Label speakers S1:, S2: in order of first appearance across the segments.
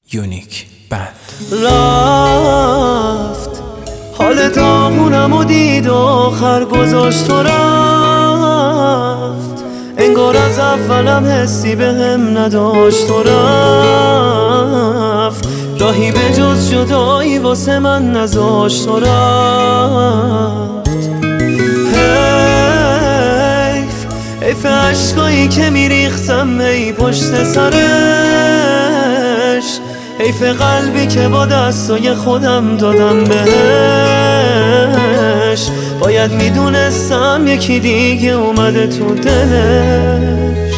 S1: یونیک بند.
S2: رفت حال داغونم و دید و آخر گذاشت و رفت، انگار از اولم حسی به هم نداشت و رفت، راهی به جز جدایی واسه من نذاشت و رفت. حیف عشقایی که میریختم هی پشت سرش، حیف قلبی که با دستای خودم دادم بهش، باید میدونستم یکی دیگه اومده تو دلش،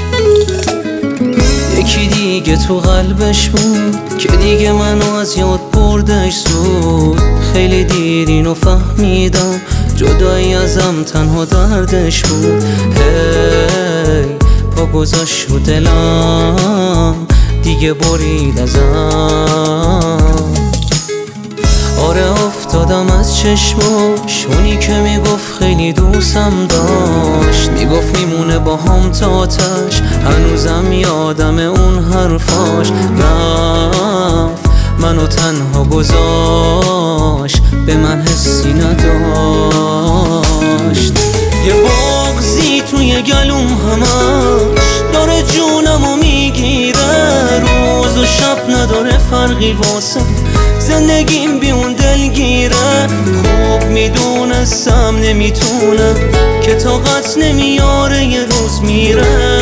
S3: یکی دیگه تو قلبش بود که دیگه منو از یاد بردش زود. خیلی دیر اینو فهمیدم جدایی ازم تنها دردش بود. هی پا گذاشت رو دلم دیگه برید ازم. آره افتادم از چشماش، اونی که میگفت خیلی دوستم داشت، میگفت میمونه با هم تا آتش، هنوزم یادم اون حرفاش. رفت منو تنها گذاشت، به من حسی نداشت. یه بغضی توی گلوم همش داره جونمو میگیره، روز و شب نداره فرقی واسه زندگیم بی اون دلگیره. خوب میدونستم نمیتونه که طاقت نمیاره یه روز میره،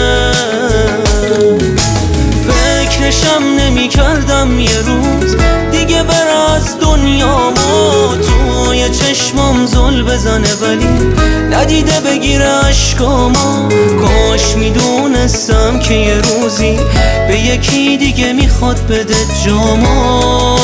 S3: فکرشم نمیکردم یه روز دیگه بره از دنیا و توی چشمام زل بزنه، ولی ندیده بگیره عشقامو. کاش میدونستم که یه روزی به یکی دیگه میخواد بده جامو.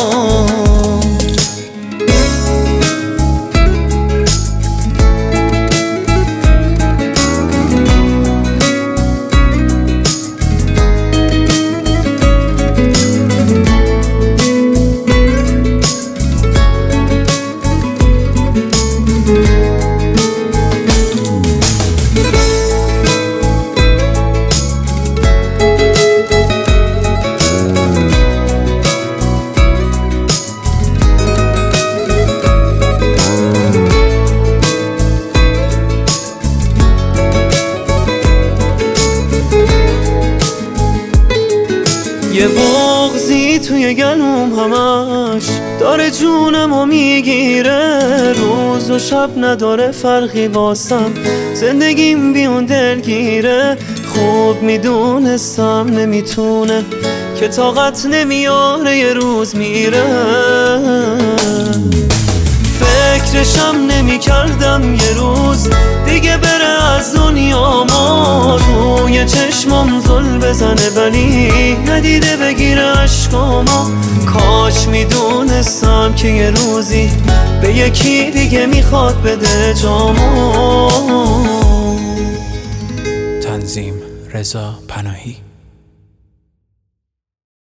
S2: یه بغضی توی گلوم همش داره جونمو میگیره، روز و شب نداره فرقی واسم زندگیم بی اون دلگیره. خوب میدونستم نمیتونه که طاقت نمیاره یه روز میره، فکرشم نمیکردم یه روز دیگه بره از دنیا ما. روی چشمام زل بزنه ولی ندیده بگیره عشقامو. کاش میدونستم که یه روزی به یکی دیگه میخواد بده جامو.
S1: تنظیم رضا پناهی.